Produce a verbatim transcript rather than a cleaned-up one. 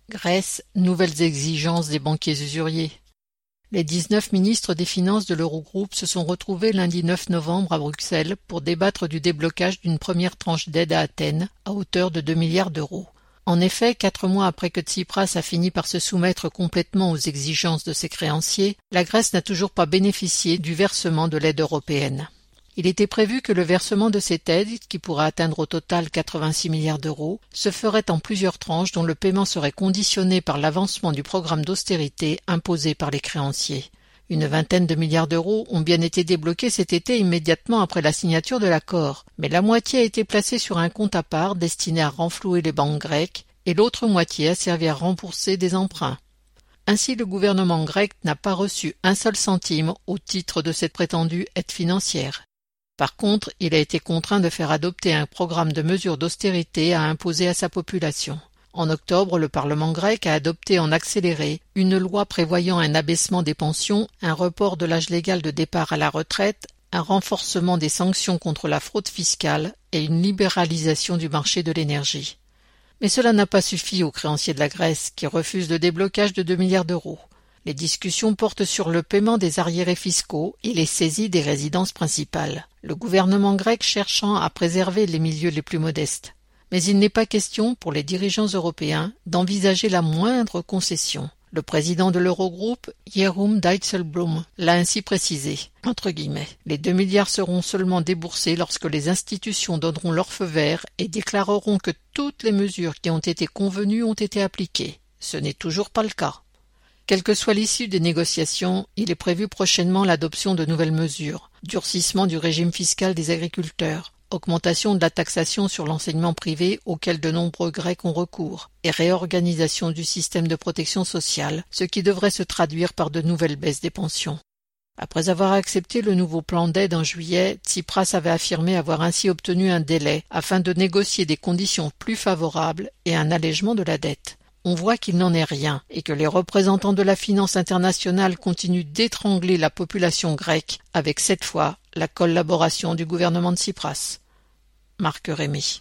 Grèce, nouvelles exigences des banquiers usuriers. Les dix-neuf ministres des Finances de l'Eurogroupe se sont retrouvés lundi neuf novembre à Bruxelles pour débattre du déblocage d'une première tranche d'aide à Athènes à hauteur de deux milliards d'euros. En effet, quatre mois après que Tsipras a fini par se soumettre complètement aux exigences de ses créanciers, la Grèce n'a toujours pas bénéficié du versement de l'aide européenne. Il était prévu que le versement de cette aide, qui pourrait atteindre au total quatre-vingt-six milliards d'euros, se ferait en plusieurs tranches dont le paiement serait conditionné par l'avancement du programme d'austérité imposé par les créanciers. Une vingtaine de milliards d'euros ont bien été débloqués cet été immédiatement après la signature de l'accord, mais la moitié a été placée sur un compte à part destiné à renflouer les banques grecques et l'autre moitié a servi à rembourser des emprunts. Ainsi, le gouvernement grec n'a pas reçu un seul centime au titre de cette prétendue aide financière. Par contre, il a été contraint de faire adopter un programme de mesures d'austérité à imposer à sa population. En octobre, le Parlement grec a adopté en accéléré une loi prévoyant un abaissement des pensions, un report de l'âge légal de départ à la retraite, un renforcement des sanctions contre la fraude fiscale et une libéralisation du marché de l'énergie. Mais cela n'a pas suffi aux créanciers de la Grèce qui refusent le déblocage de deux milliards d'euros. Les discussions portent sur le paiement des arriérés fiscaux et les saisies des résidences principales, le gouvernement grec cherchant à préserver les milieux les plus modestes. Mais il n'est pas question, pour les dirigeants européens, d'envisager la moindre concession. Le président de l'Eurogroupe, Jeroen Dijsselbloem, l'a ainsi précisé, entre guillemets. Les deux milliards seront seulement déboursés lorsque les institutions donneront leur feu vert et déclareront que toutes les mesures qui ont été convenues ont été appliquées. Ce n'est toujours pas le cas. Quelle que soit l'issue des négociations, il est prévu prochainement l'adoption de nouvelles mesures, durcissement du régime fiscal des agriculteurs, augmentation de la taxation sur l'enseignement privé auquel de nombreux Grecs ont recours, et réorganisation du système de protection sociale, ce qui devrait se traduire par de nouvelles baisses des pensions. Après avoir accepté le nouveau plan d'aide en juillet, Tsipras avait affirmé avoir ainsi obtenu un délai afin de négocier des conditions plus favorables et un allègement de la dette. On voit qu'il n'en est rien et que les représentants de la finance internationale continuent d'étrangler la population grecque avec cette fois la collaboration du gouvernement de Tsipras. Marc Rémy.